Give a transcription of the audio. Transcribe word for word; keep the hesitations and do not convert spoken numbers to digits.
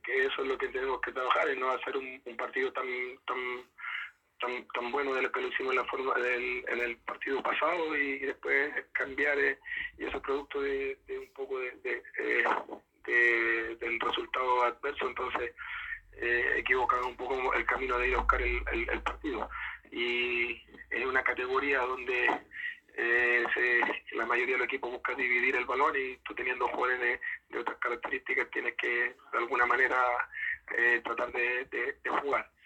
que eso es lo que tenemos que trabajar, y no hacer un, un partido tan tan tan tan bueno de lo que lo hicimos en la forma del, en el partido pasado, y, y después cambiar, eh, y eso es producto de, de un poco de, de, eh, de, del resultado adverso. Entonces eh, equivocan un poco el camino de ir a buscar el, el, el partido, y es una categoría donde eh, se, la mayoría del equipo busca dividir el balón, y tú teniendo jugadores de, de otras características tienes que de alguna manera eh, tratar de, de, de jugar.